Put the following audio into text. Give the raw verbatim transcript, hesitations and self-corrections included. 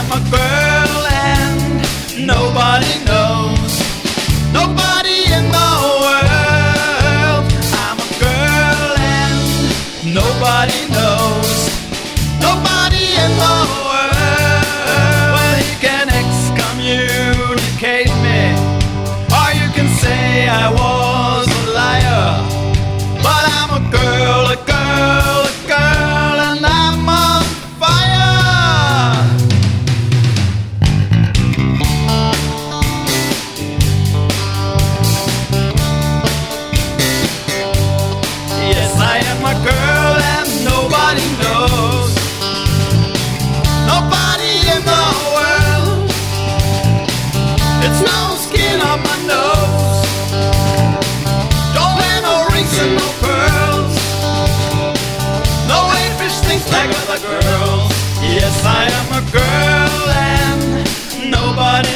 am a girl and nobody knows. Nobody in the world. I'm a girl and nobody knows. Nobody in the world. Well, you can excommunicate me, or you can say I was a liar, but I'm a girl, a girl, a girl, and I'm on fire. Yes, I am a girl and nobody knows. Nobody in the world. It's no skin on my nose. Don't wear no rings and no pearls. No eight fish things like other girls. Yes, I am a girl and nobody